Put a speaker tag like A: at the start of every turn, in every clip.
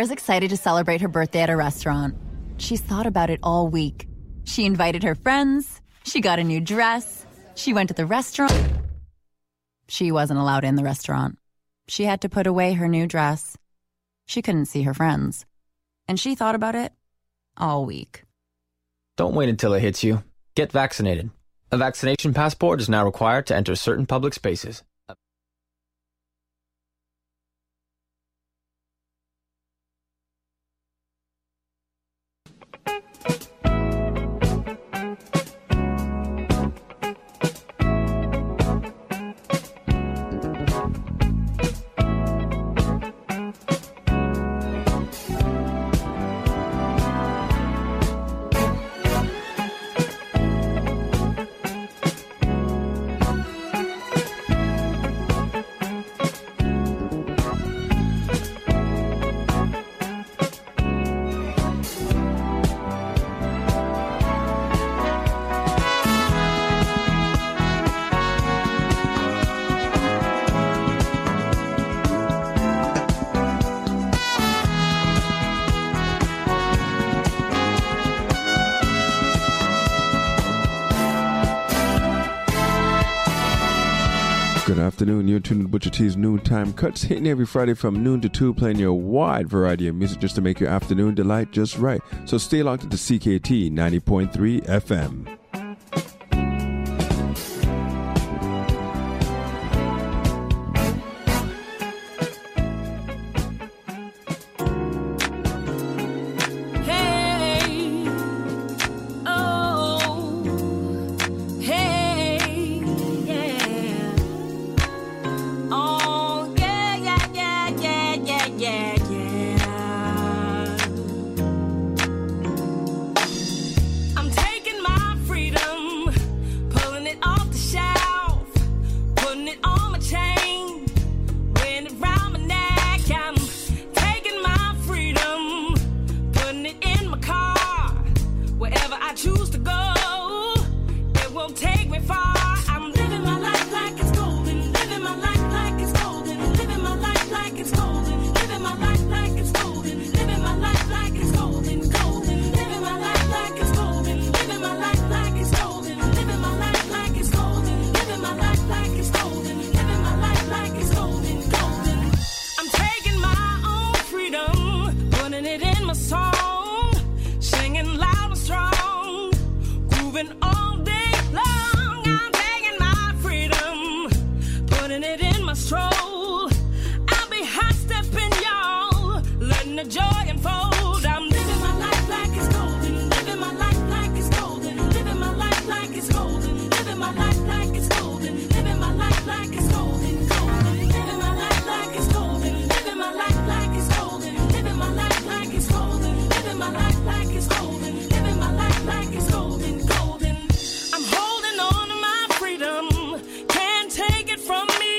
A: Claire's excited to celebrate her birthday at a restaurant. She's thought about it all week. She invited her friends. She got a new dress. She went to the restaurant. She wasn't allowed in the restaurant. She had to put away her new dress. She couldn't see her friends. And she thought about it all week.
B: Don't wait until it hits you. Get vaccinated. A vaccination passport is now required to enter certain public spaces.
C: Good afternoon. You're tuned to Butcher T's Noontime Cuts, hitting every Friday from noon to 2, playing your wide variety of music just to make your afternoon delight just right. So stay locked into CKT 90.3 FM.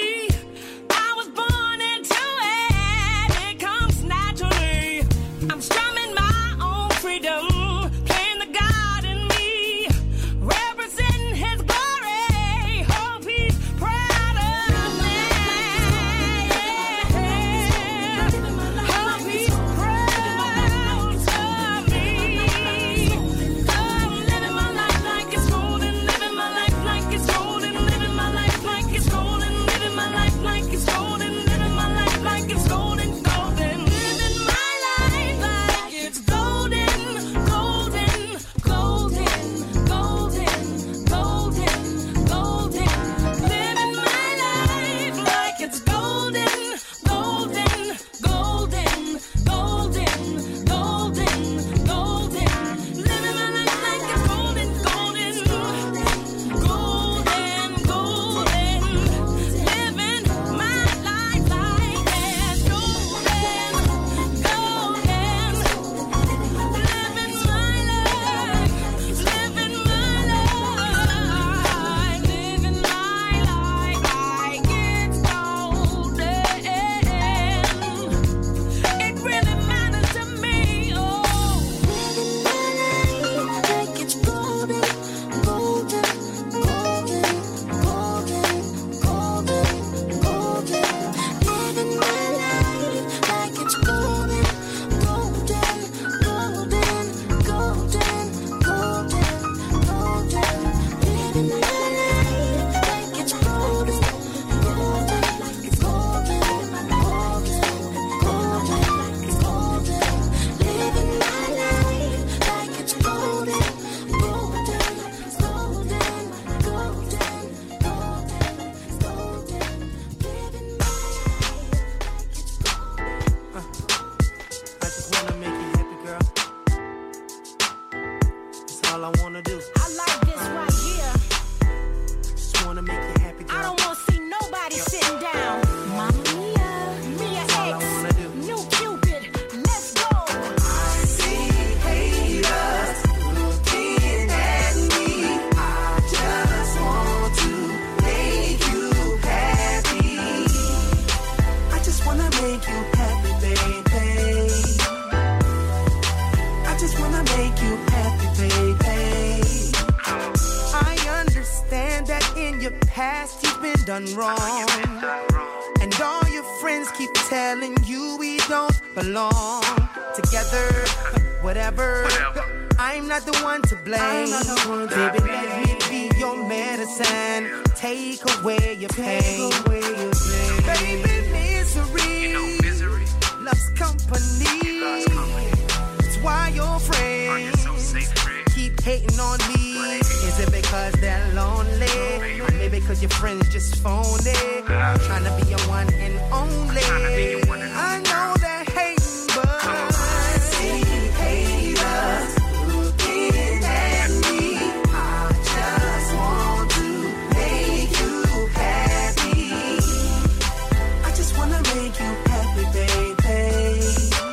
D: I'm just wanna make you happy, girl. That's all I wanna do.
E: I like this right here.
D: Just wanna make you happy, girl.
E: I don't wanna see nobody sitting down. Mamma Mia, Mia
D: That's all I
E: X,
D: wanna do.
E: New Cupid, let's go.
D: I see haters looking at me. I just want to make you happy. I just wanna make you happy, baby. I just wanna make you happy, baby. I understand that in your past you've been done wrong. And all your friends keep telling you we don't belong together. Whatever. I'm not the one to blame. Baby, let me be your medicine. Take away your pain. Baby, misery loves company. That's why your friends keep hating on me. Is it because they're lonely? Or maybe because your friends just phony? Trying to be your one and only. I know they're hating, but I see haters looking at me. I just want to make you happy. I just wanna make you happy, baby.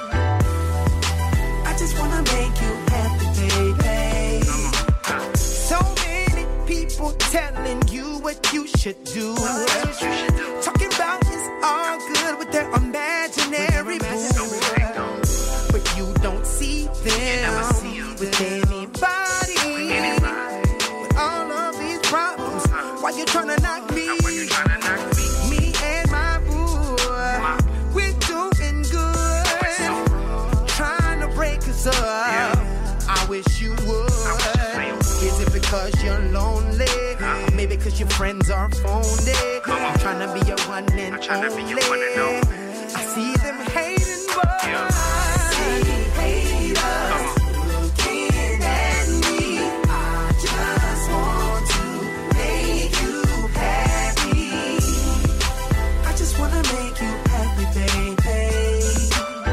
D: I just wanna make you happy, baby. So many people telling you what you should do. Talking about it's all good with their imaginary boo. But you don't see them with anybody. With all of these problems, why you tryna knock me? Me and my boo, we're doing good. Trying to break us up. I wish you would. Is it because you're lonely? Or maybe because your friends are phony? I'm trying to be your one and only. I see them hating, but I see haters looking at me. I just want to make you happy. I just wanna make you happy, baby.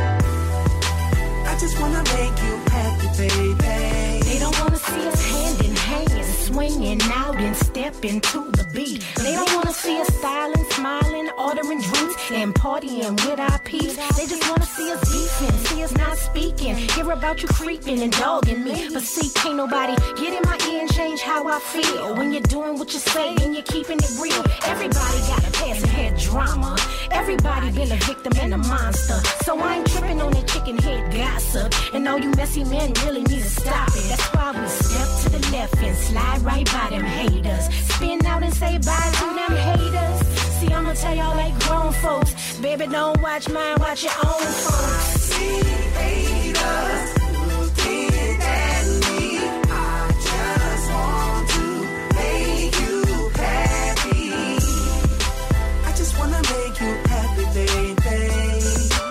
D: I just wanna make you happy, baby.
E: They don't wanna see us hand in hand, swinging out and stepping to the beat. They don't wanna see us styling, smiling, ordering drinks and partying with our peeps. They just wanna see us beefing, see us not speaking, hear about you creeping and dogging me. But see, can't nobody get in my ear and change how I feel. When you're doing what you say and you're keeping it real. Everybody got a past and had drama. Everybody been a victim and a monster. So I ain't tripping on that chicken head gossip. And all you messy men really need to stop it. That's why we step to the left and slide right by them haters. Spin out and say bye to them haters. See, I'ma tell y'all like grown folks. Baby, don't watch mine, watch your own folks.
D: I see haters looking at me. I just want to make you happy. I just wanna make you happy, baby.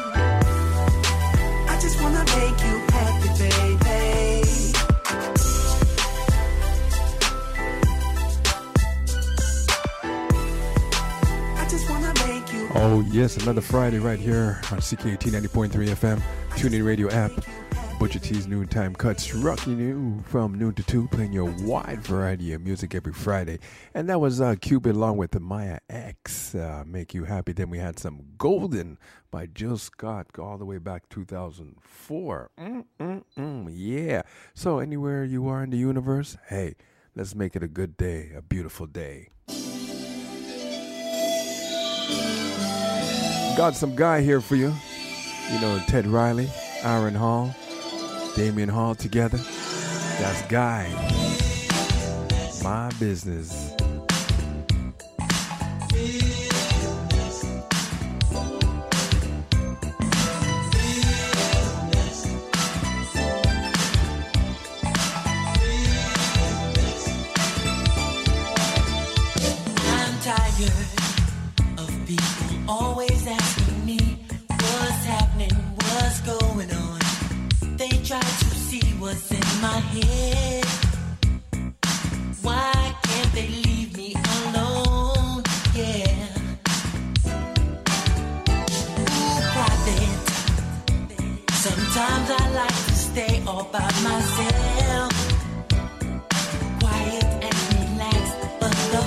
D: I just wanna make you happy, baby. I just wanna make you.
C: Oh, yes, another Friday right here on CKT 90.3 FM, TuneIn Radio app, Butcher T's Noontime Cuts, rocking you from noon to 2, playing your wide variety of music every Friday. And that was Cupid along with the Maya X, Make You Happy. Then we had some Golden by Jill Scott, all the way back 2004. Yeah. So anywhere you are in the universe, hey, let's make it a good day, a beautiful day. Got some guy here for you. You know, Ted Riley, Aaron Hall, Damian Hall together. That's Guy. My Business.
F: I'm tired of people always asking me what's happening, what's going on. They try to see what's in my head. Why can't they leave me alone? Yeah. Ooh, private. Sometimes I like to stay all by myself, quiet and relaxed, but the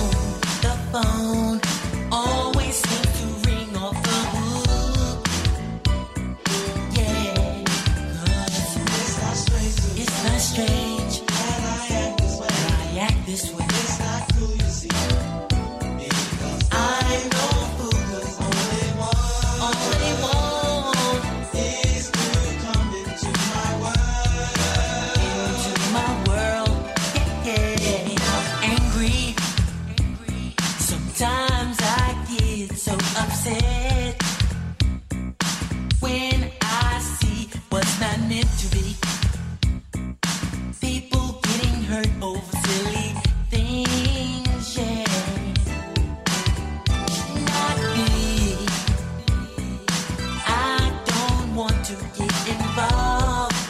F: phone always seems to ring off the hook. Yeah, 'cause it's not strange that I act this way. It's not cool, you see, because I'm no fool, 'cause all they want is to come into my world, yeah. Angry, sometimes I get so upset when I see what's not meant to be. People getting hurt over silly things, yeah. Not me. I don't want to get involved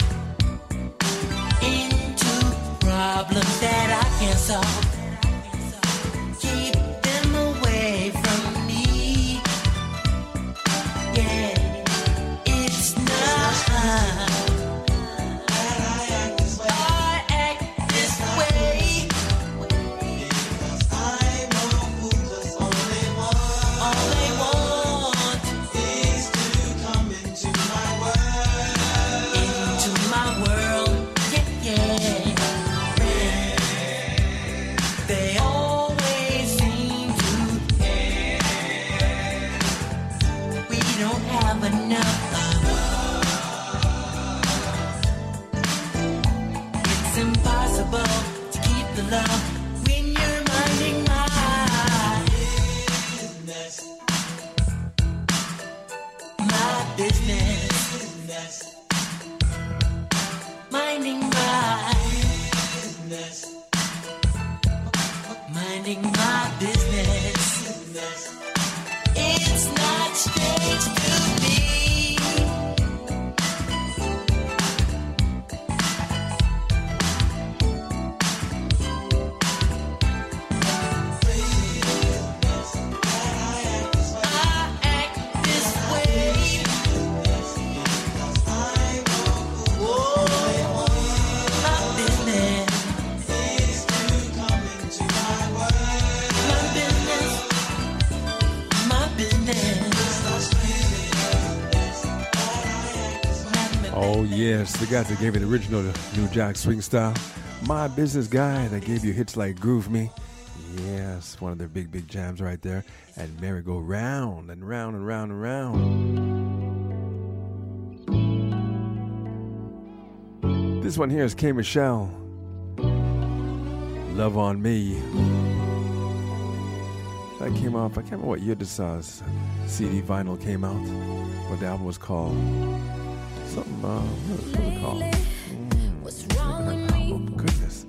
F: into problems that I can't solve. Keep them away from me. Yeah, it's not that I act this way. Because I know who does all they want is to come into my world, yeah. They always seem to we don't have enough love. It's impossible to keep the love when you're minding my business. My business. Minding my business. Minding my business. It's not strange to me. I act this way. My business is to come into my world. My business.
C: Oh, yes, the guys that gave it the original New Jack Swing style. My Business Guy that gave you hits like Groove Me. Yes, one of their big, big jams right there. And merry go round and round and round and round. This one here is K. Michelle. Love on Me. That came off, I can't remember what year this CD vinyl came out. What the album was called. Something, what was it called? Oh, goodness.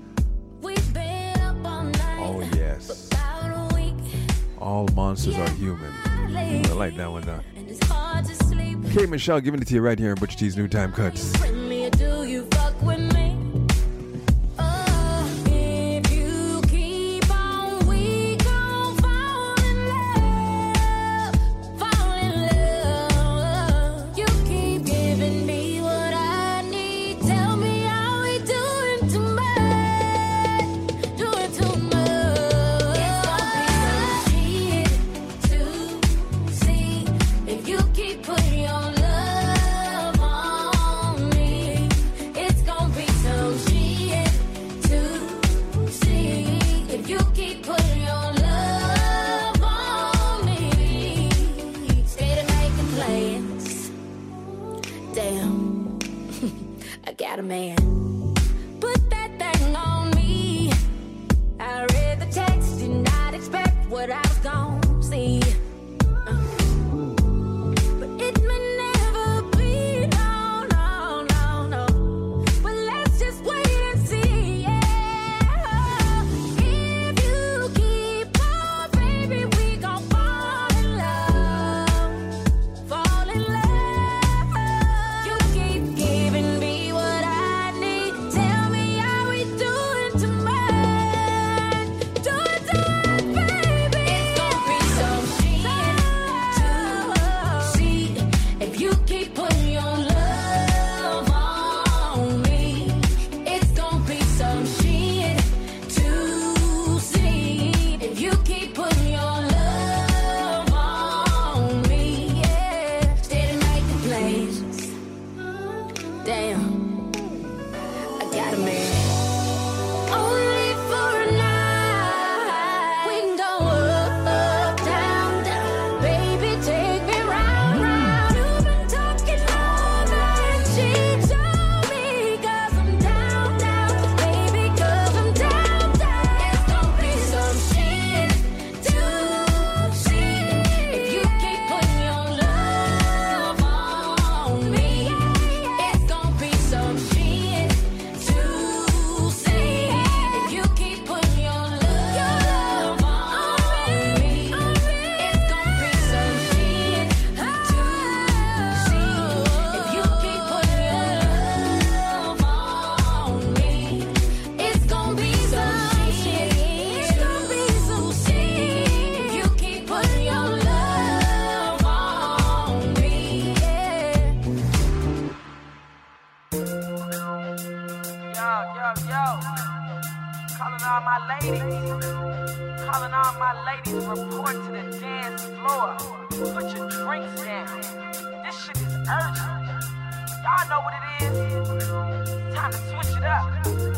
C: Oh, yes. All monsters are human. I like that one, though. K. Michelle giving it to you right here in Butcher T's New Time Cuts.
E: Got a man. Put that thing on me. I read the text, did not expect what I was gonna see. But it may never be, no, no, no, no. But let's just wait and see, yeah. If you keep on, baby, we gon' fall in love. Fall in love. You keep giving me what I need. Tell me I Damn, I got a man. Only for a night. We can go up, down, down. Baby, take me round, round. You've been talking over and she told me 'cause I'm down, down. Baby, 'cause I'm down, down. It's gonna be some shit to see if you keep putting your love on me. It's gonna be some shit to see if you keep putting your love on me. It's gonna be some shit to see if you keep putting your love on me. It's gonna be some shit. It's gonna be some shit if you keep putting your love on me.
G: Yo. Calling all my ladies. Calling all my ladies. Report to the dance floor. Put your drinks down. This shit is urgent. Y'all know what it is. Time to switch it up.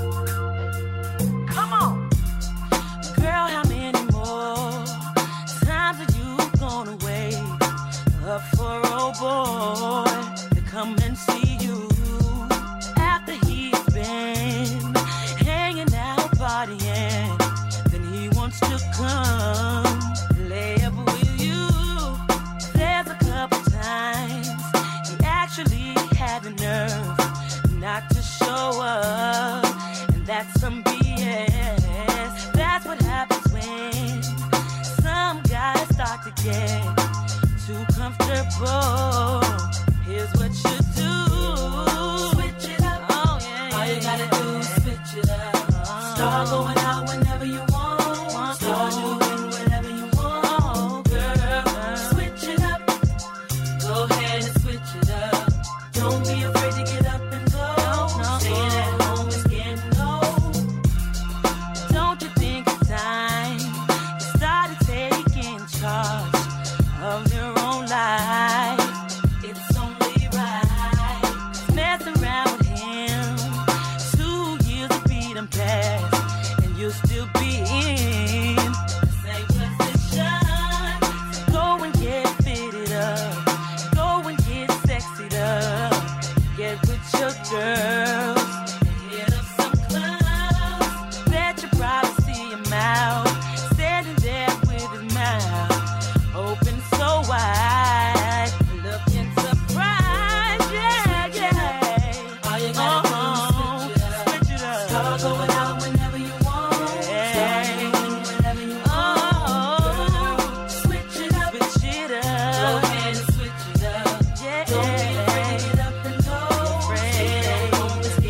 G: Come on.
F: Girl, how many more times are you gonna wait up for old boy to come and see you after he's been hanging out partying? Then he wants to come lay up with you. There's a couple times he actually had the nerve not to show up, and that's some BS. That's what happens when some guys start to get too comfortable. Here's what you do. Switch it up. Oh, yeah. All you gotta do is switch it up. Start going out whenever you want. Start doing whatever you want, girl. Switch it up. Go ahead and switch it up. Don't be afraid to get up and go. Staying at home is getting old. Don't you think it's time you started taking charge of your own life? It's only right. Messing around with him, 2 years of freedom past, and you'll still be in the same position. Go and get fitted up. Go and get sexied up. Get with your girls and hit up some clubs. Bet you probably see him out, standing there with his mouth open so wide, looking surprised. Yeah. All you gotta do is switch it up. Start going out whenever you want. Start doing whatever you want. Switch it up. Go ahead and switch it up. Don't be afraid to get up and go. Stay at home is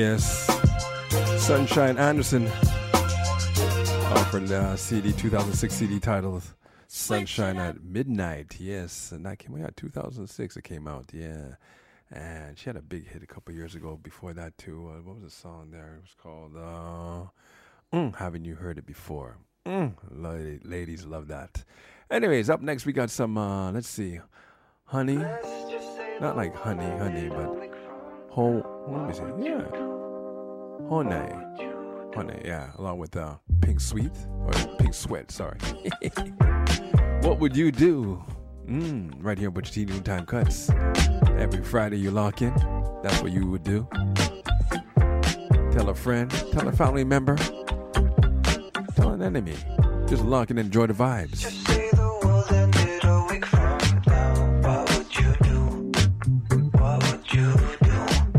C: Yes. Sunshine Anderson offered the CD, 2006 CD titled Sunshine at Midnight. Yes, and that came out 2006. It came out, yeah. And she had a big hit a couple years ago before that too. What was the song there? It was called Haven't You Heard It Before? Ladies love that. Anyways, up next we got some, let's see, Honey. Not like honey, but let me see, yeah. Honey, yeah, along with Pink Sweat, sorry. What would you do? Right here on Butcher T Noontime Cuts. Every Friday you lock in. That's what you would do. Tell a friend, tell a family member, tell an enemy. Just lock in and enjoy the vibes.
H: Just say the world ended a week from now. What would you do? What would you do?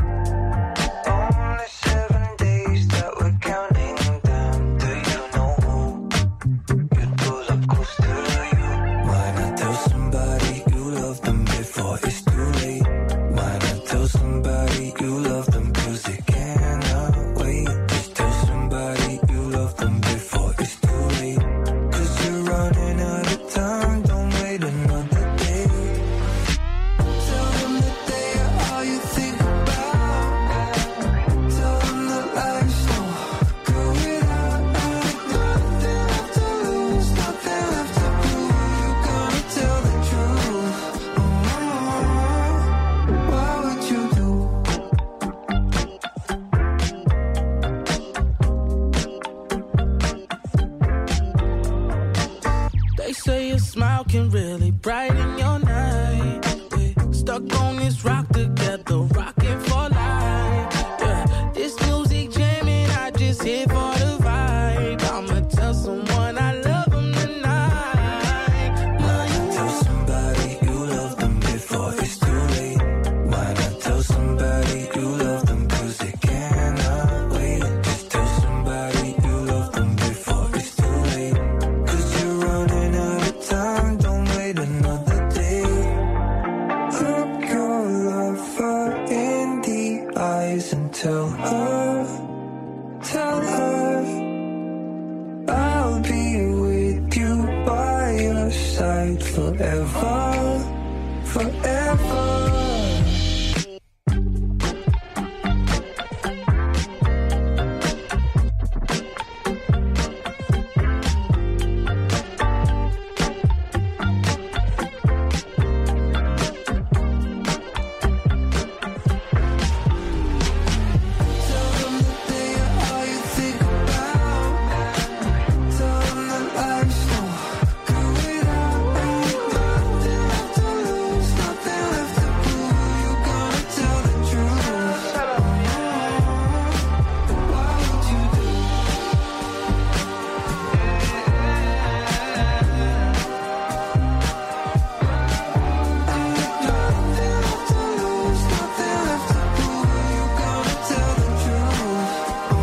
H: Only 7 days that we're counting down. Do you know who you'd pull up close to you? Why not tell somebody you love them before it's too late? Why not tell somebody you love them 'cause they cannot wait? Just tell somebody you love them before it's too late. 'Cause you're running out of time, don't wait another day. Tell them that they are all you think about. Tell them that life's no good without. Nothing left to lose, nothing left to prove. You're gonna tell the truth. What would you do?
I: They say a smile can really brighten your night. We stuck on this rock together, rocking for life. Yeah, this music jamming, I just here for the vibe. I'ma tell someone I love them tonight.
H: Why not tell somebody you love them before it's too late? Why not tell somebody you love them 'cause they cannot wait? Just tell somebody you love them before it's too late. 'Cause you're running out of time, don't wait another day. Look your lover in the eyes and tell her I'll be with you by your side forever, forever. Tell them that they are all you think about. Tell them that life's no good without. Nothing left to lose, nothing left to prove. You're gonna tell the truth. What would you do? Nothing left to lose, nothing left to prove. You're gonna tell the truth.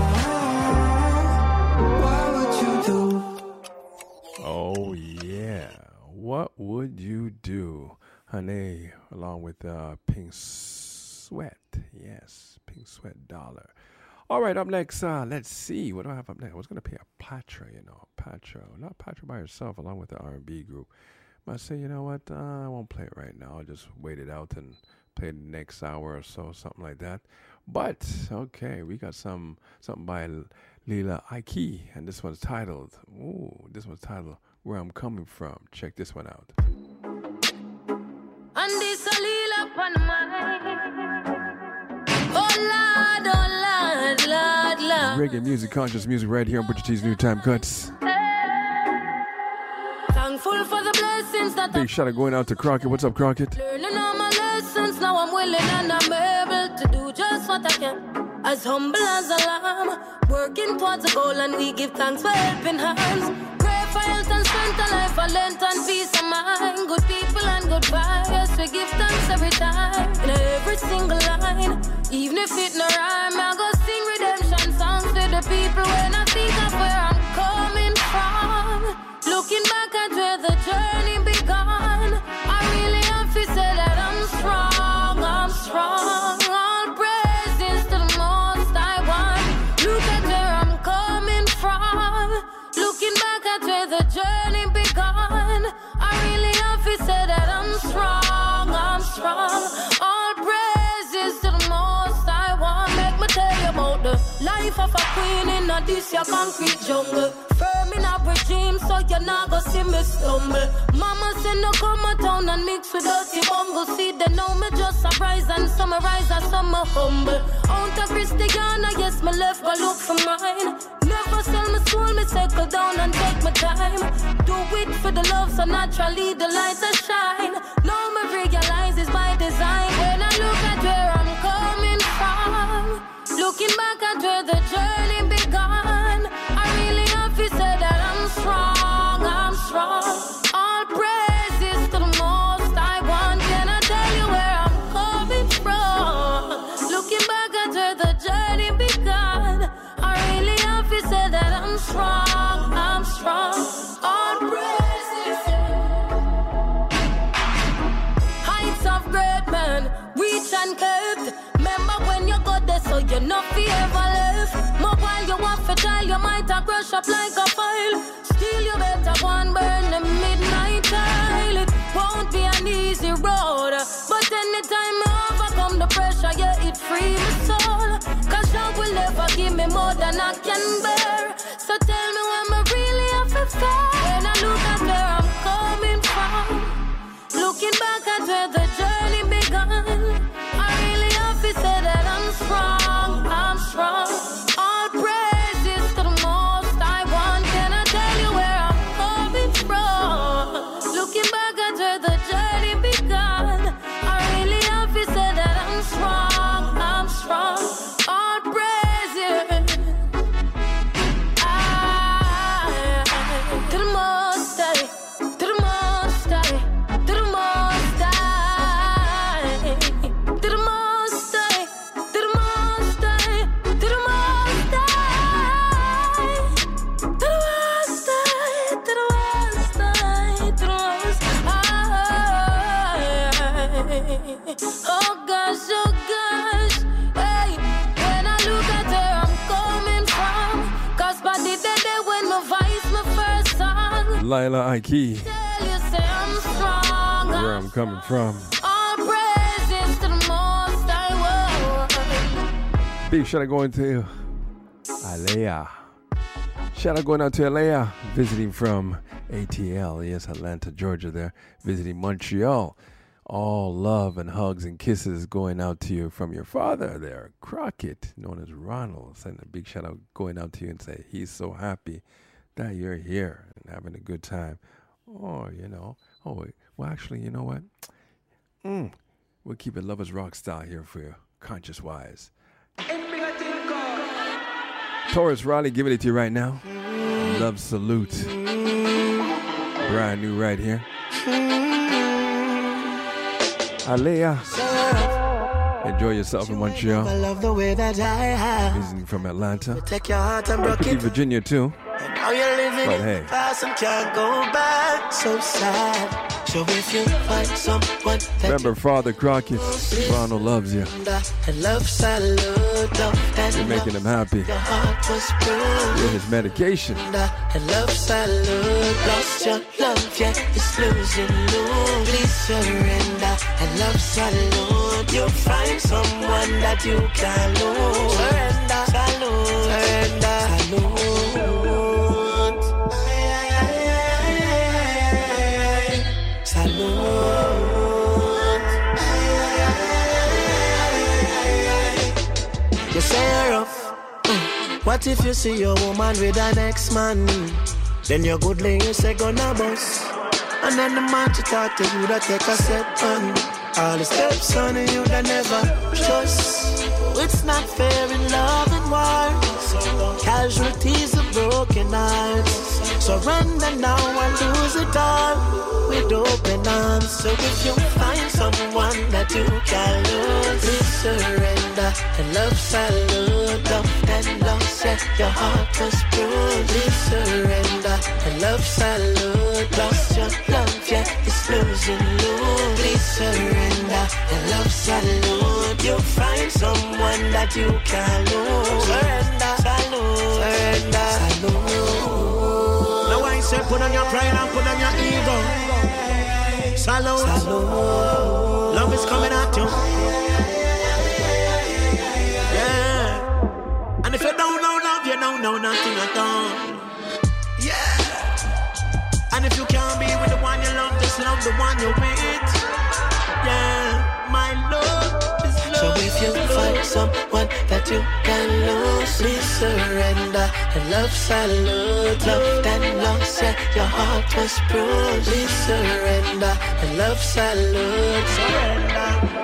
H: What would you do?
C: Oh, yeah. What would you do? Honey, along with Pink Sweat. Yes, Pink Sweat Dollar. All right, up next, let's see. What do I have up next? I was going to play a Patra, Not Patra by herself, along with the R&B group. But I say, you know what? I won't play it right now. I'll just wait it out and play the next hour or so, something like that. But, okay, we got something by Lila Ike, and this one's titled, Where I'm Coming From. Check this one out.
E: And this a little up on mine. Oh Lord, Lord.
C: Reggae music, conscious music right here on Butcher T's New Time Cuts.
E: Thankful for the blessings that
C: Big shout out going out to Crockett. What's up, Crockett?
E: learning all my lessons. Now I'm willing and I'm able to do just what I can. As humble as a lamb, working towards a goal, and we give thanks for helping hands. Pray for health and strength, a life, a length and peace of mind. Good people and good vibes, we give thanks every time. In every single line, even if it no rhyme, I go sing redemption songs to the people when I think of where I'm coming from. Looking back at where the journey began, I really have to say that I'm strong. All praises to the Most High. queen in a this your concrete jungle. Firm in a regime, so you not go see me stumble. Mama say no come a town and mix with dirty bungle. See they know me just a rise and summarize and some a humble. Out of Christiana, yes, me left go look for mine. Never sell my soul, me settle down and take my time. Do it for the love, so naturally the lights are shine. Now me realize it's by design. When I look at where I'm coming from, looking back at where the journey began, I really have to say that I'm strong, I'm strong. All praises to the most I want. Can I tell you where I'm coming from? Looking back at where the journey began, I really have to say that I'm strong, I'm strong. All praises. Heights of great men, reach and curved. Remember when you got there, so you know if you ever left. More while you want for child, you might have crush up like a file. Still you better go and burn the midnight tile. It won't be an easy road, but anytime I overcome the pressure, yeah, it free my soul. Cause you will never give me more than I can bear. So tell me when I really have to fair. When I look at where I'm coming from, looking back at where the journey began, I really have to say that I'm strong, I'm strong. All praises to the most I want. Can I tell you where I'm coming from? Looking back at where the journey began, I really have to say that I'm strong, I'm strong. All praises to the most high, to the most high, to the most high, to the most high, to the most high, to the most high, to the most high, to the most high, to the most high. Oh gosh, hey, when I look at where I'm coming from, cause by the day when my voice my first song,
C: Lila Ike,
E: tell you say I'm strong,
C: where I'm coming from.
E: all praises to the most I want.
C: Big shout out going to Alea. Shout out going out to Alea, visiting from ATL, yes, Atlanta, Georgia there, visiting Montreal. All love and hugs and kisses going out to you from your father there, Crockett, known as Ronald. Send a big shout out going out to you and say he's so happy that you're here and having a good time. Oh, you know, well, actually, you know what? We'll keep it Lovers Rock style here for you, conscious-wise. Taurus Raleigh, giving it to you right now. Love Salute. Brand new right here. Alea. Enjoy yourself in Montreal.
J: I love the way that I have.
C: Visiting from Atlanta.
J: Take your heart and broke it.
C: Virginia too.
J: And now you're living
C: But
J: in
C: hey.
J: the past and can't go back. So sad. So if you find someone that
C: Remember Father Crockett, Ronald loves you.
J: and love salute,
C: You're making him happy.
J: your heart was bruised.
C: With his medication.
J: And love salute, lost your love, yeah, it's losing you. Please surrender. And love salute, you'll find someone that you can lose. Surrender, salute, surrender, salute. You say you're rough. What if you see your woman with an ex-man? Then your good lady say gonna bust. And then the man to talk to you that take a step on. All the steps on you that never trust. It's not fair in love and war. Casualties of broken hearts. Surrender now and lose it all with open arms. So if you find someone that you can lose, please surrender and love salute. Love and lost, yeah, your heart was bruised. Please surrender and love salute. Lost your love, yeah, it's losing you. Please surrender and love salute. You'll find someone that you can lose. Surrender, salute, surrender, salute. Now I say put on your pride and put on your ego. Salute, salute. Love is coming at you. Yeah. And if you don't know love, you no, nothing at all. Yeah. And if you can't be with the one you love, just love the one you're with. Yeah, my love is love. So if you find someone that you can lose, please surrender. And love salute, love and lost, set your heart was bruised. Please surrender. And love salute, surrender.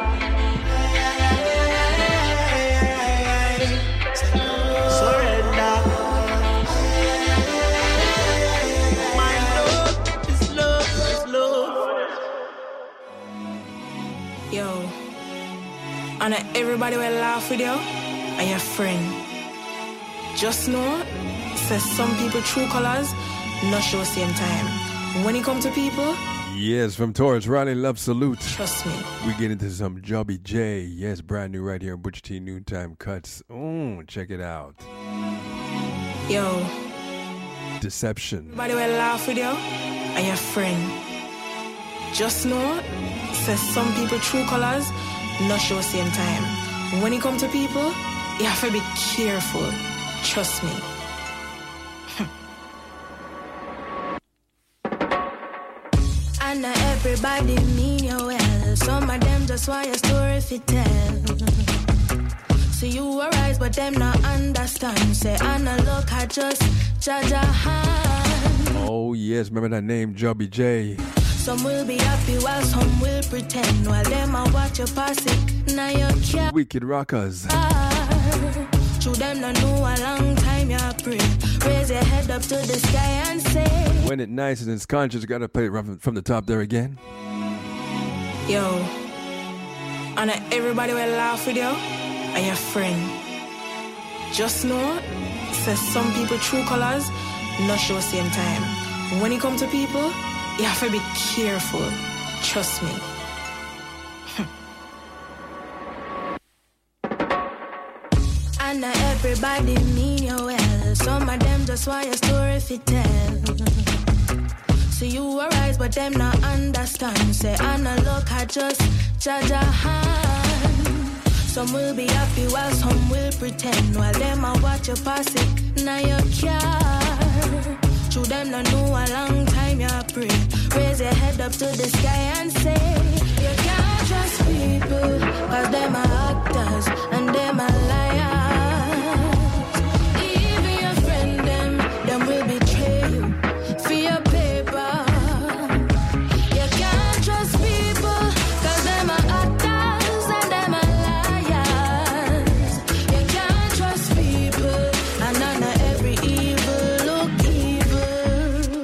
E: And everybody will laugh with you and your friend. Just know, says some people true colors, not show same time. When it come to people,
C: yes, from Taurus, Riley Love Salute.
E: Trust me.
C: We get into some Jobby J. Yes, brand new right here on Butcher T Noontime Cuts. Check it out.
E: Yo.
C: Deception.
E: Everybody will laugh with you and your friend. Just know, says some people true colors, not show same time. When it come to people, you have to be careful. Trust me.
K: And not everybody mean you well. Some of them just want your story if you tell. See you arise, but them not understand. Say, Anna, look, I just judge a hand.
C: Oh, yes, remember that name, Jobby J.
K: Some will be happy while some will pretend. While them I watch you pass it, now you can't.
C: Wicked Rockers.
K: To them not know a long time you pray. Raise your head up to the sky and say,
C: when it nice and it's conscious, you gotta play it from the top there again.
E: Yo. And everybody will laugh with you and your friend. Just know, says some people true colors, not show same time. When it come to people, you have to be careful. Trust me.
K: And not everybody mean you well. Some of them just want your story if you tell. See you arise, but them not understand. Say, Anna, look, I just judge a hand. Some will be happy while some will pretend. While them I watch you pass it, now you care. To them not know a long time you pray. Raise your head up to the sky and say, you can't trust people, cause them are actors and them are liars. Even your friend them will betray you for your paper. You can't trust people, cause them are actors and them are liars. You can't trust people, and none of every evil look evil.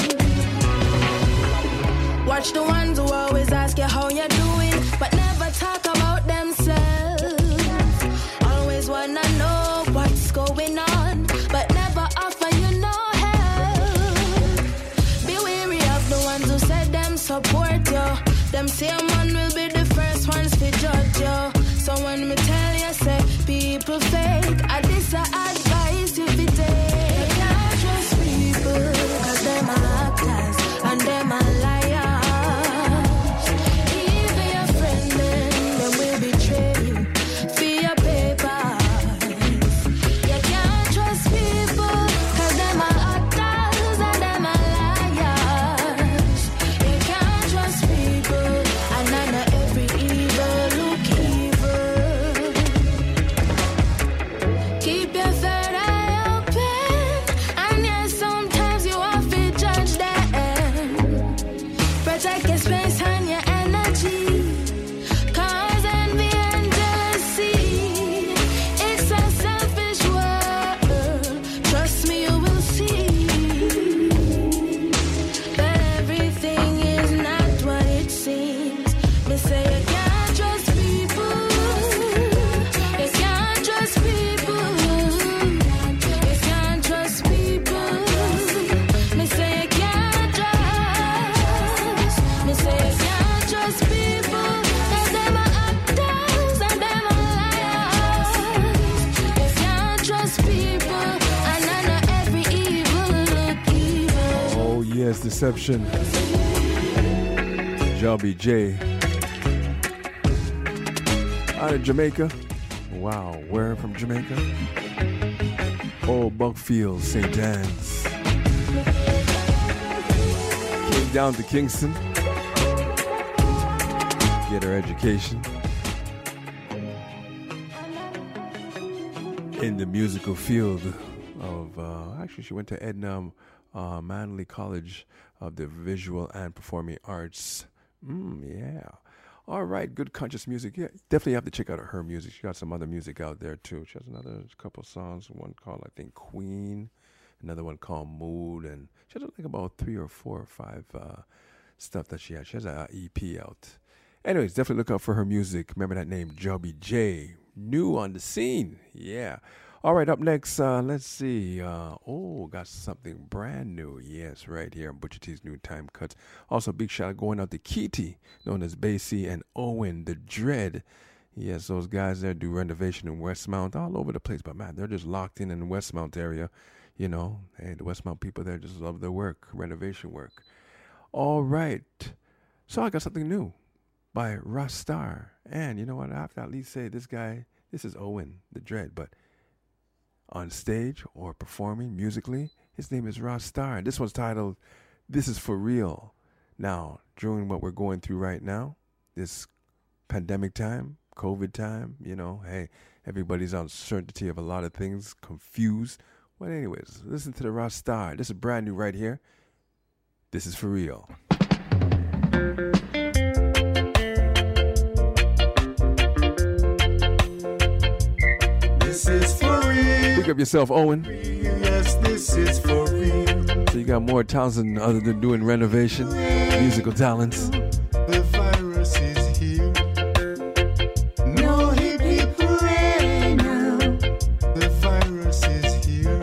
K: Watch the ones who always ask you how you're doing, but never talk about themselves. Always wanna know what's going on, but never offer you no help. Be wary of the ones who said them support you. Them same one will be the first ones to judge you. So when me tell you, say people fake, I advise you to take. You can't trust people, cause them are actors and them are liars. Even your friend them will betray you for your papers. You can't trust people, cause them are actors and them are liars. You can't trust people, and none of every evil look evil. Keep your third eye open, and yes, sometimes you have to judge them. Protect your space and your energy, cause envy and jealousy, it's a selfish world. Trust me, you will see that everything is not what it seems. Me say you can't trust people. You can't trust people. You can't trust people. Me say you can't trust. Me say you can't trust people, cause them are actors and them are liars. You can't trust people, and none of every evil look evil.
C: Oh, yes, Deception. Jobby J. Out of Jamaica. Wow, where from Jamaica? Old Buckfield, St. Anne's. Came down to Kingston, get her education in the musical field of, actually she went to Edna Manley College of the Visual and Performing Arts. Yeah. All right, good conscious music. Yeah, definitely have to check out her music. She got some other music out there too. She has another couple songs. One called, I think, Queen. Another one called Mood. And she has like about 3 or 4 or 5 stuff that she has. She has an EP out. Anyways, definitely look out for her music. Remember that name, Joby J. New on the scene. Yeah. All right, up next, let's see. Got something brand new. Yes, right here on Butcher T's New Time Cuts. Also, big shout out going out to Keety, known as Basie, and Owen, the Dread. Yes, those guys there do renovation in Westmount, all over the place. But, man, they're just locked in the Westmount area. You know, hey, the Westmount people there just love their work, renovation work. All right. So I got something new by Rastar. And you know what? I have to at least say this guy, this is Owen, the Dread, but on stage or performing musically, his name is Rastar. This one's titled, This Is For Real. Now, during what we're going through right now, this pandemic time, COVID time, you know, hey, everybody's uncertainty of a lot of things, confused. Well, anyways, listen to the Rastar. This is brand new right here. This is For Real.
L: This is for real.
C: Pick up yourself, Owen.
L: Yes, this is for real.
C: So you got more talents other than doing renovation, musical talents.
L: The virus is here. No hippie hooray now. The virus is here.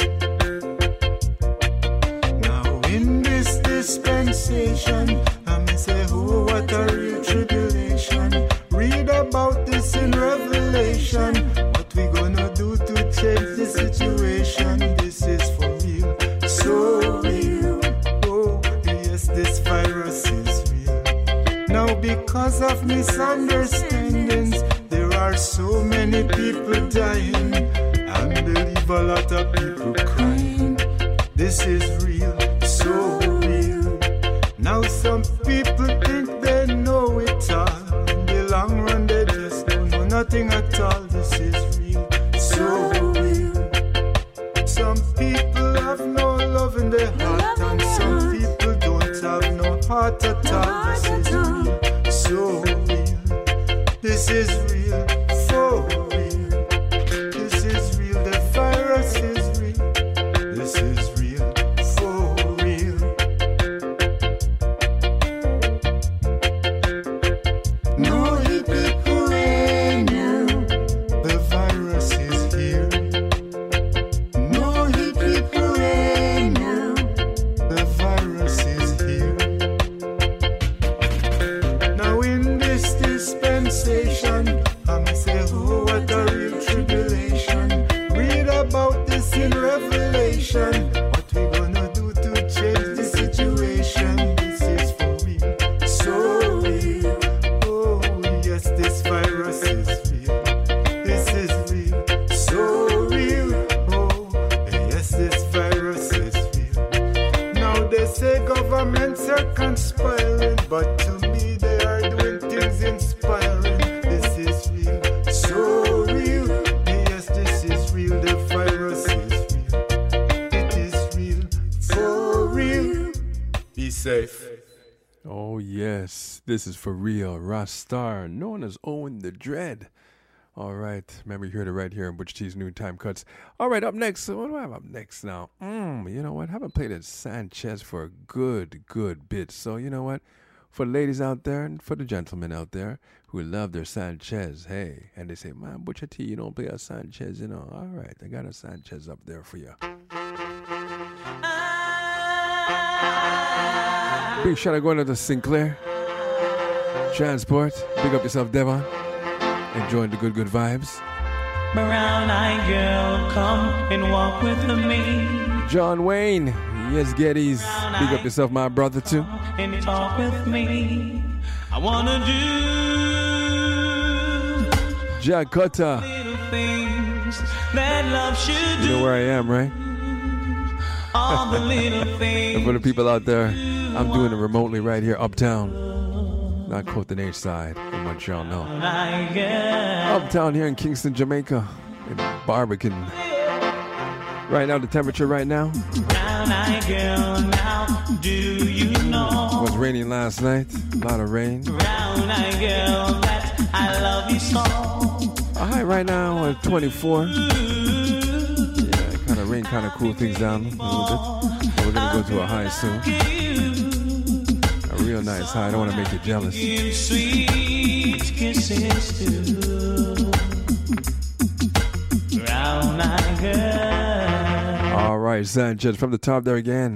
L: Now in this dispensation, I may say, oh, what a real tribulation. Read about this in Revelation. What we gonna do to change the situation? This is for real, so real. Oh, yes, this virus is real. Now because of misunderstandings, there are so many people dying. I believe a lot of people crying. This is real, so real. Now some people think they know it all. In the long run they just don't know nothing at all. This is real, so real. Some people have no love in their heart, and some people don't have no heart at all. This is real, so real. This is real, for real. This is real, the virus is real. This is real, for real. No hippie hooray now. The virus is here. No hippie hooray now. The virus is here. Now in this dispensation, I may say, oh, what a real tribulation. Read about this in Revelation. What we gonna do to change the situation? This is for real, so real. Oh, yes, this virus is real. This is real, so real. Oh, yes, this virus is real. Now they say governments are conspiring, but to me they are doing things inspiring. This is real, so real. Yes, this is real. The virus is real. It is real, for real. Be safe.
C: Oh, yes. This is For Real. Rastar, known as Owen the Dread. All right. Remember, you heard it right here on Butcher T's New Time Cuts. All right, up next. What do I have up next now? You know what? I haven't played at Sanchez for a good bit. So, you know what? For the ladies out there and for the gentlemen out there who love their Sanchez, hey, and they say, man, Butcher T, you don't play a Sanchez, you know. All right, I got a Sanchez up there for you. Big shout out going out to Sinclair Transport. Big up yourself, Devon. Enjoying the good vibes.
F: Brown-eyed girl, come and walk with me.
C: John Wayne, yes, Geddes. Big up yourself, my brother, too.
F: And talk with me. I wanna do
C: Jack Cutter.
F: little things that love should
C: You know where I am, right?
F: all the little
C: And
F: things.
C: for the people out there, I'm doing it remotely right here uptown. Not Côte-d'Ivoire side in Montreal, no.
F: I guess.
C: Uptown here in Kingston, Jamaica, in Barbican. Right now, the temperature right now
F: Brown-eyed girl, now do you know?
C: was raining last night. A lot of rain.
F: Brown-eyed girl, that I love you so.
C: A high right now at 24. Yeah, kind of rain kind of cool things down a little bit. But we're going to go to a high soon. A real nice high. I don't want to make you jealous.
F: Give sweet kisses to brown-eyed girl.
C: All right, Sanchez from the top there again.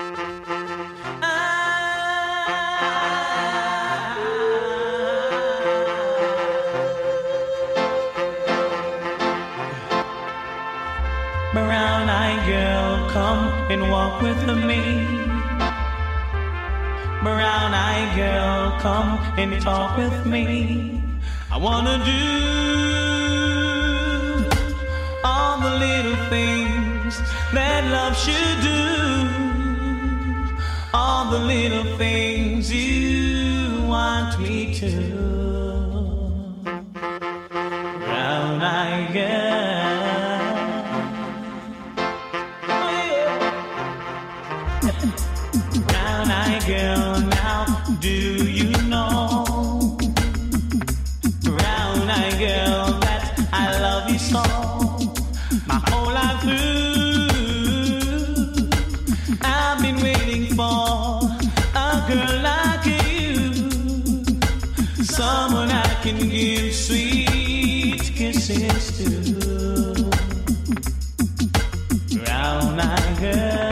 F: Brown-eyed girl, come and walk with me. Brown-eyed girl, come and talk with me. I wanna do all the little things that love should do. All the little things you want me to. Brown-eyed girl. Brown-eyed girl, now do you know? Brown-eyed girl, that I love you so. My whole life through, I've been waiting for a girl like you, someone I can give sweet kisses to. Brown-eyed girl.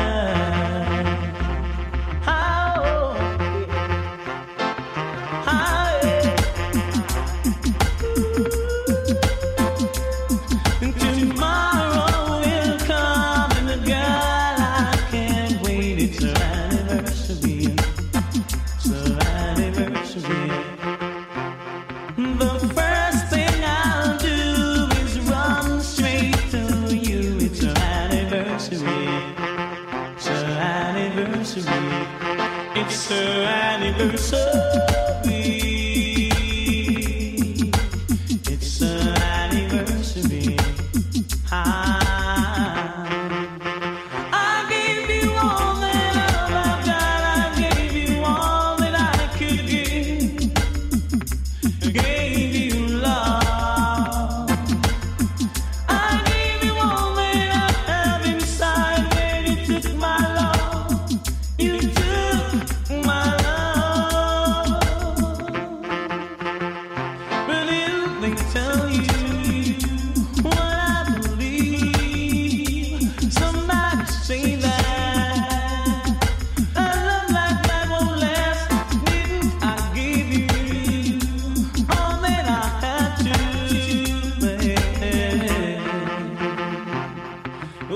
F: It's her anniversary. It's her anniversary. I gave you all that love I've got. I gave you all that I could give. Gave you love. I gave you all that I have inside. When you took my love, you took my love. But if they tell you what I believe, some might say that a love like that won't last. Didn't I give you all that I had to, baby? Oh.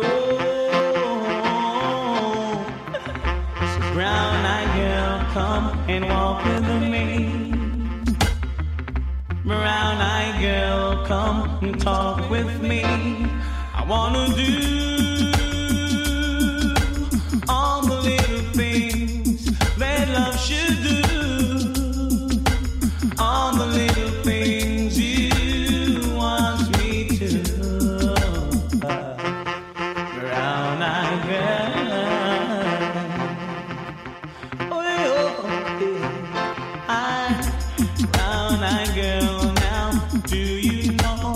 F: So brown-eyed girl, come and walk with me. Brown-eyed girl, come and talk with me. I wanna do all the little things that love should do. All the little things you want me to. Brown-eyed girl. Brown-eyed girl, now do you know?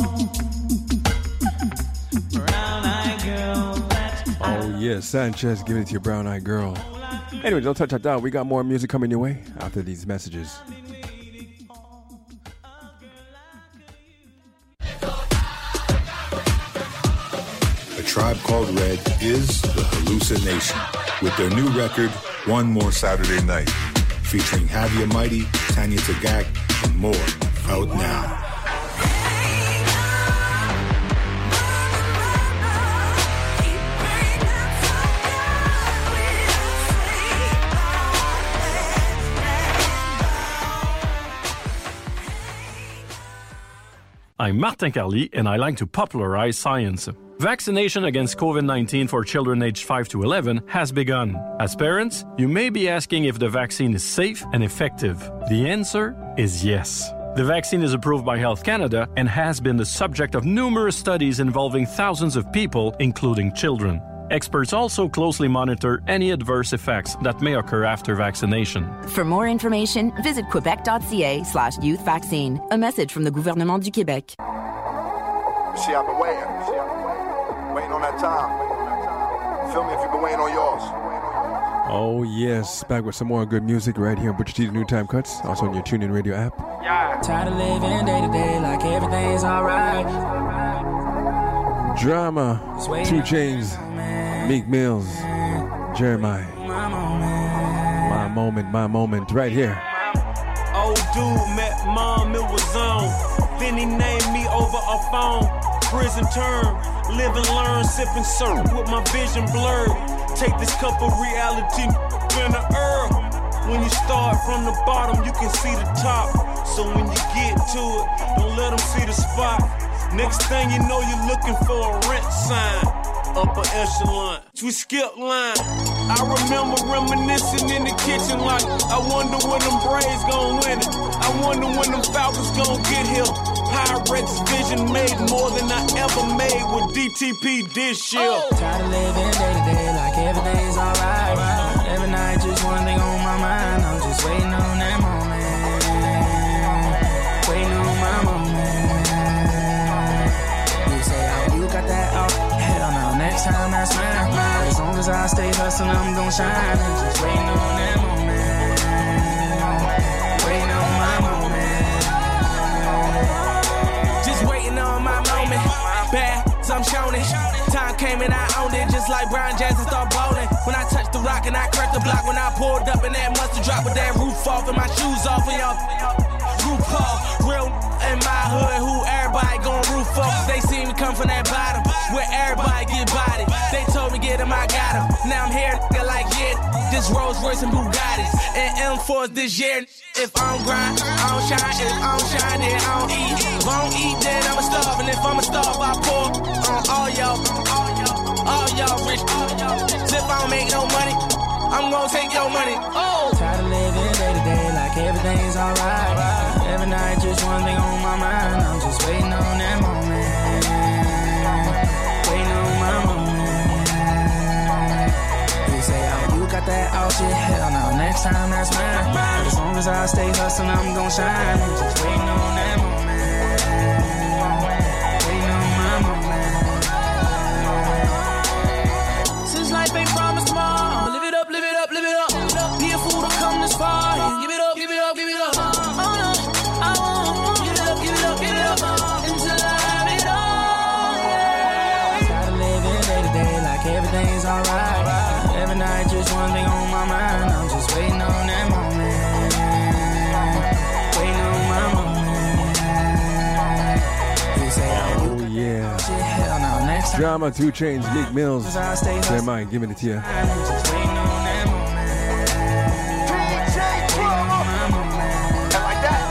F: Brown-eyed girl, that
C: Oh, yeah, Sanchez giving it to your brown-eyed girl. Anyway, don't touch that down. We got more music coming your way after these messages.
M: A Tribe Called Red is the hallucination with their new record, One More Saturday Night, featuring Javier Mighty, Tanya Tagak, and more, out now.
N: I'm Martin Carly, and I like to popularize science. Vaccination against COVID-19 for children aged 5 to 11 has begun. As parents, you may be asking if the vaccine is safe and effective. The answer is yes. The vaccine is approved by Health Canada and has been the subject of numerous studies involving thousands of people, including children. Experts also closely monitor any adverse effects that may occur after vaccination.
O: For more information, visit quebec.ca/youth vaccine. A message from the gouvernement du Québec.
P: See, I've been waiting on that time. Feel me if you've been waiting on yours.
C: Oh, yes. Back with some more good music right here on Butcher T's New Time Cuts. Also on your TuneIn Radio app.
I: Yeah. Tired of living day to day like everything's alright.
C: Drama, 2 Chainz, Meek Mills, Jeremiah. My moment, right here.
Q: Old dude met mom, it was on. Then he named me over a phone. Prison term, live and learn, sipping syrup with my vision blurred. Take this cup of reality in the earth. When you start from the bottom, you can see the top. So when you get to it, don't let them see the spot. Next thing you know, you're looking for a rent sign. Upper echelon, we skip line. I remember reminiscing in the kitchen like, I wonder when them Braves gon' win it. I wonder when them Falcons gon' get here. Pyrex vision made more than I ever made with DTP this year.
I: Tired of living day to day like everything's alright. Every night just one thing on my mind. I'm just waiting on that moment. Waiting on my moment. You say, oh, you got that? Oh, hell no, next time that's mine. As long as I stay hustling, I'm gon' shine. I'm just waiting on that moment. Waiting on my moment. Just waiting on my moment. Bad, so I'm showing it. Time came and I owned it, just like Brian Jackson start bowling. When I touched the rock and I cracked the block, when I pulled up and that mustard drop with that roof off and my shoes off and y'all roof off. Real in my hood, who everybody gon' roof off. They see me come from that bottom, where everybody get body. They told me get him, I got him. Now I'm here, like yeah, this Rolls Royce and Bugattis and M4s this year. If I don't grind, I don't shine. If I don't shine, then I don't eat. If I don't eat, then I'ma starve. And if I'ma starve, I pour on all y'all rich. If I don't make no money, I'm gonna take your money. Oh, tired of living day to day like everything's alright. Every night, just one thing on my mind. I'm just waiting on that moment. Waiting on my moment. You say, oh, you got that? Oh shit, hell no. Next time that's mine. As long as I stay hustling, I'm gon' shine. I'm just waiting on that moment. Waiting on my moment. Since life ain't promised tomorrow, live it up, live it up, live it up. Be a fool to come this far. Give it up, give it up, give it up. Oh no, I won't give it up, give it up, give it up until I have it all. Yeah. Tired of living day to day like everything's alright. Every night, just one thing on my mind. I'm just waiting on that moment. Waiting on my moment. You say,
C: oh yeah.
I: Shit, hell no. Next time.
C: Drama, 2 Chainz, Meek Mills. Jeremiah, giving it to you.
I: Just waiting on that moment.
P: Like that.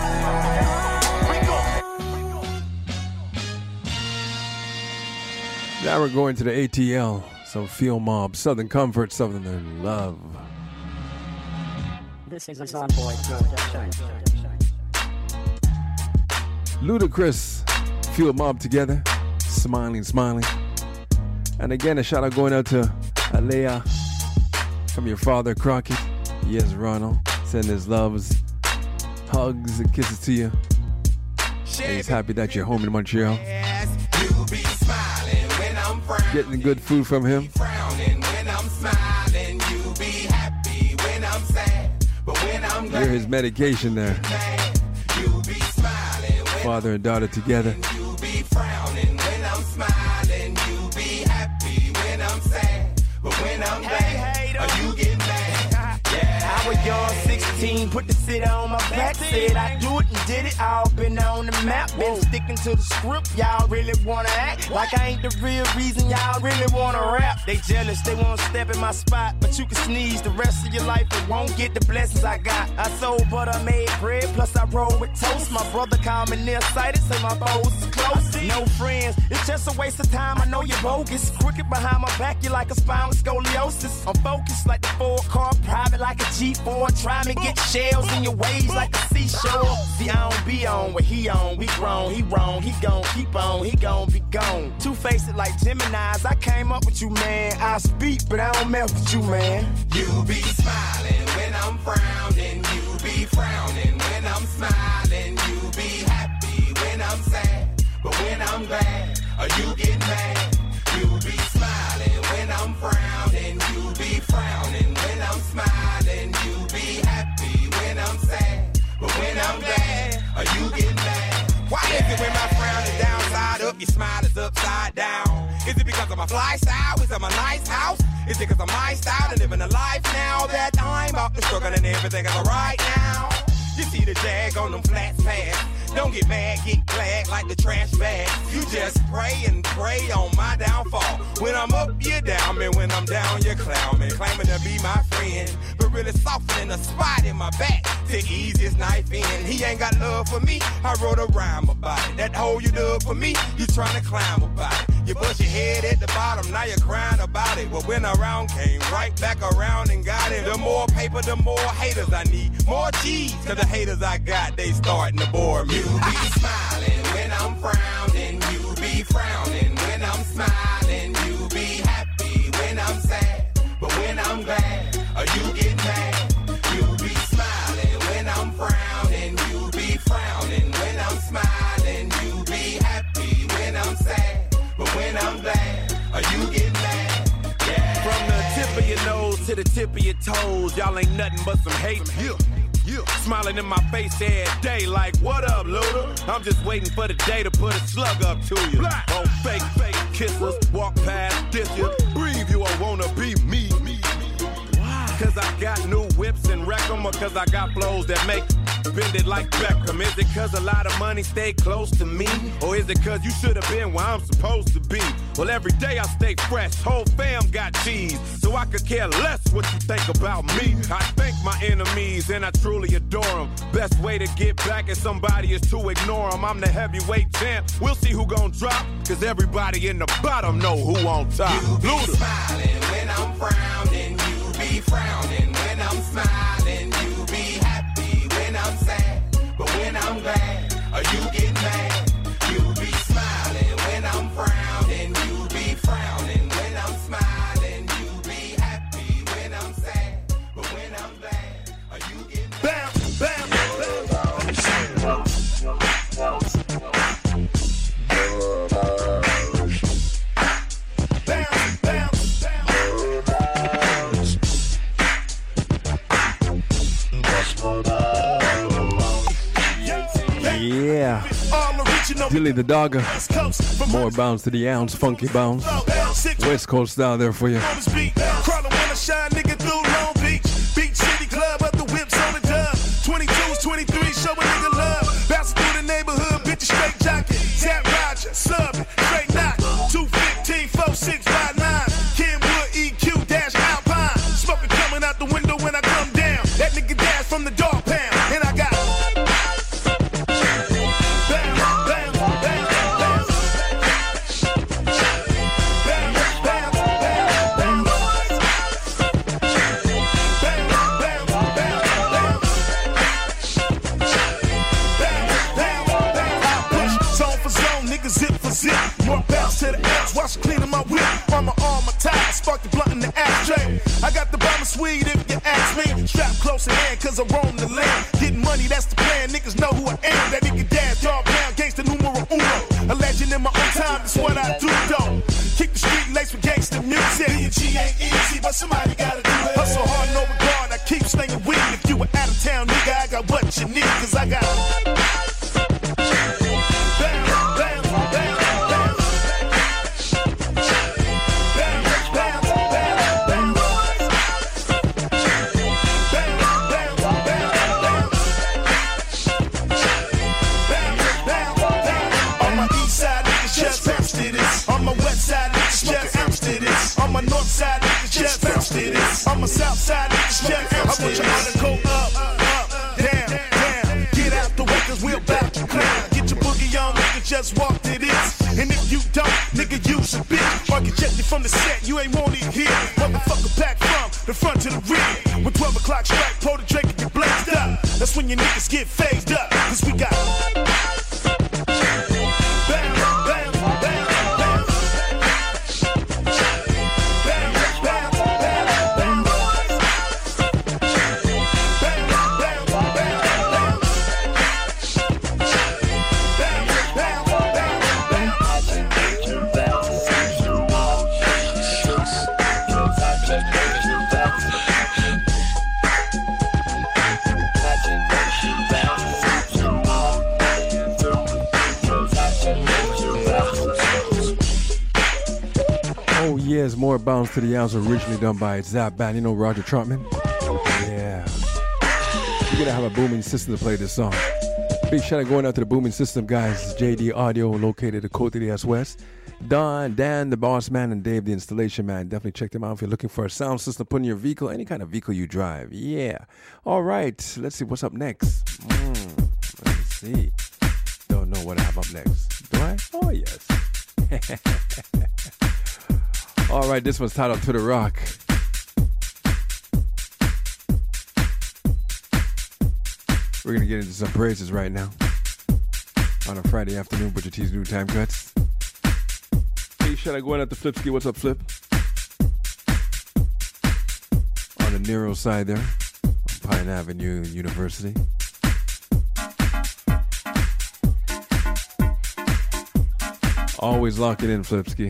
C: Now we're going to the ATL. Some Field Mob, Southern Comfort, Southern Love.
R: This is a Soundboy production.
C: Ludacris, Field Mob together, smiling. And again, a shout out going out to Alea from your father, Crockett. Yes, Ronald. Send his loves, hugs, and kisses to you. And he's happy that you're home in Montreal. Getting good food from him. You're his medication there. Father and daughter together.
D: I was young, 16, put the city on my back. Said I do it and did it all. Been on the map, been sticking to the script. Y'all really wanna act like I ain't the real reason y'all really wanna rap. They jealous, they wanna step in my spot, but you can sneeze the rest of your life and won't get the blessings I got. I sold butter, made bread, plus I roll with toast. My brother called me nearsighted, say my foes is close. No friends, it's just a waste of time. I know you're bogus. Crooked behind my back, you like a spine with scoliosis. I'm focused like the Ford-car, private like a G4. Try me get shells in your waves like a seashore. See, I don't be on what he on. We grown, he wrong, he gon' keep on, he gon' be gone. Two-faced like Geminis, I came up with you, man. I speak, but I don't mess with you, man.
S: You be smiling when I'm frowning. You be frowning when I'm smiling. You be happy when I'm sad. But when I'm glad, you get mad. You be smiling when I'm frowning. You be frowning when I'm smiling. You be happy when I'm sad. But when I'm glad, you get mad.
T: Why is it when my frown is downside up, your smile is upside down? Is it because of my fly style? Is it my nice house? Is it because of my style and living a life now that I'm out the struggle and everything is alright now? You see the jag on them flats pass. Don't get mad, get glad like the trash bag. You just pray and pray on my downfall. When I'm up, you're down me. When I'm down, you clown me. Claiming to be my friend, but really softening the spot in my back. Take easiest knife in. He ain't got love for me. I wrote a rhyme about it. That hole you dug for me, you trying to climb about it. You bust your head at the bottom, now you're crying about it. Well, when around, came right back around and got it. The more paper, the more haters I need. More G's, cause the haters I got, they starting to bore me.
S: You be smiling when I'm frowning. You be frowning when I'm smiling. You be happy when I'm sad. But when I'm glad, you get mad. You be smiling when I'm frowning. You be frowning when I'm smiling. You be happy when I'm sad. But when I'm glad, you get mad. Yeah.
T: From the tip of your nose to the tip of your toes, y'all ain't nothing but some hate. Smiling in my face every day like, what up, Luda? I'm just waiting for the day to put a slug up to you. Oh, fake kissers, walk past, diss you, breathe, you won't wanna be me. Cause I got new whips and wreck 'em, or cause I got flows that make bend it like Beckham? Is it cause a lot of money stay close to me? Or is it cause you should have been where I'm supposed to be? Well, every day I stay fresh, whole fam got cheese, so I could care less what you think about me. I thank my enemies and I truly adore them. Best way to get back at somebody is to ignore them. I'm the heavyweight champ, we'll see who gon' drop, cause everybody in the bottom know who on top.
S: You be smiling when I'm frowning. You be frowning when I'm smiling. You be happy when I'm sad. But when I'm glad, you get mad. You be smiling when I'm frowning. You be frowning when I'm smiling. You be happy when I'm sad. But when I'm glad, you get mad.
D: Bam, bam,
C: Yeah. Dilly the Dogger. More bounce to the ounce, funky bounce. West Coast style there for you.
D: Crawling when I shine, nigga through Long Beach. Beach City Club, up the whips on the dub. 22s, 23s, show a nigga love. Bouncing through the neighborhood, bitches straight jockey. Tap Roger, sub, straight knock. 215, 4659. Kenwood, EQ, dash Alpine. Smoking coming out the window when I come down. That nigga dash from the dog pound. And I got more bounce to the ounce, watch cleaning my whip. On my arm, my tie, spark the blunt in the ashtray. I got the bomber sweet if you ask me. Strap close in hand, cause I roam the land. Getting money, that's the plan, niggas know who I am. That nigga dad, dog pound, gangsta numero uno. A legend in my own time, that's what I do, though. Keep the street lace with gangsta music. B&G ain't easy, but somebody gotta do it. Hustle hard, no regard, I keep slinging weed. If you were out of town, nigga, I got what you need, cause I got
U: just walk to this. And if you don't, nigga, use a bitch. Or get checked from the set, you ain't want it here. Motherfucker pack from the front to the rear. When 12 o'clock strike, pour the drink and get blazed up. That's when your niggas get phased up. Cause we got
C: Yes, more bounce to the ounce, originally done by Zap Band. You know Roger Troutman? Yeah. We're gonna have a booming system to play this song. Big shout out going out to the booming system guys. JD Audio located at Côte d'Ivoire West. Dan, the boss man, and Dave, the installation man. Definitely check them out if you're looking for a sound system to put in your vehicle, any kind of vehicle you drive. Yeah. All right. Let's see what's up next. Let's see. Don't know what I have up next. Do I? Oh, yes. All right, this one's titled To The Rock. We're going to get into some praises right now on a Friday afternoon, Butcher T's New Time Cuts. Hey, should I go in at the Flipski? What's up, Flip? On the Nero side there, on Pine Avenue University. Always locking in, Flipski.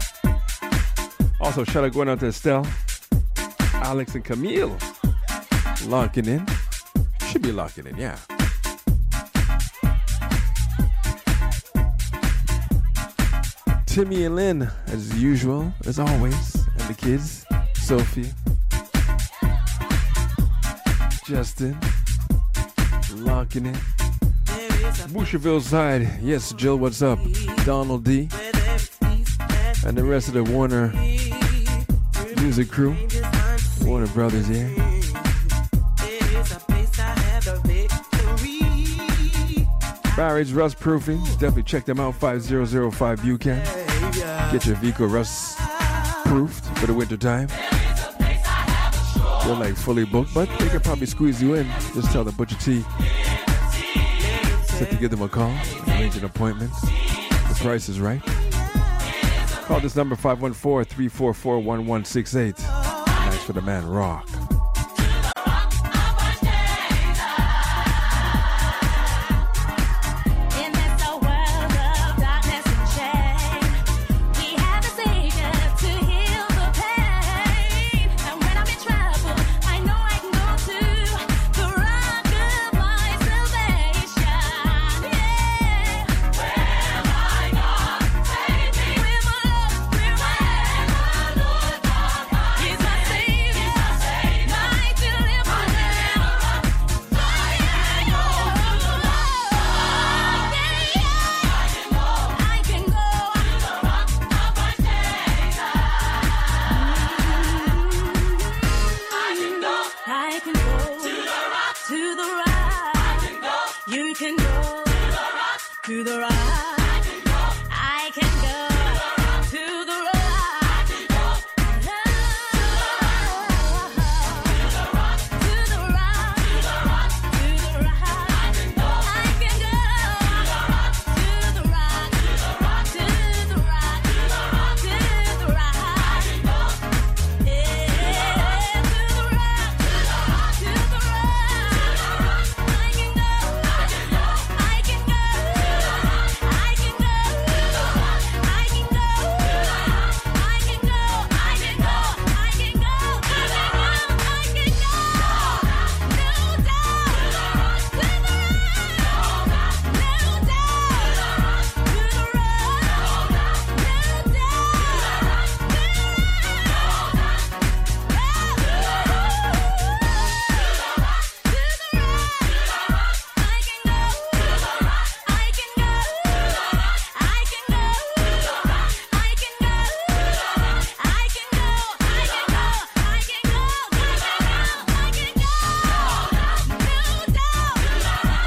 C: Also, shout out going out to Estelle, Alex, and Camille. Locking in. Should be locking in, yeah. Timmy and Lynn, as usual, as always. And the kids, Sophie, Justin, locking in. Boucherville side, yes, Jill, what's up? Donald D. And the rest of the Warner Music crew, Warner Brothers, yeah. Barry's Rust Proofing, definitely check them out. 5005 Buchanan. Get your vehicle rust proofed for the winter time. They're like fully booked, but they can probably squeeze you in. Just tell the Butcher T to give them a call, arrange an appointment. The price is right. Call this number 514-344-1168. Nice for the man Rock.
K: To the rock.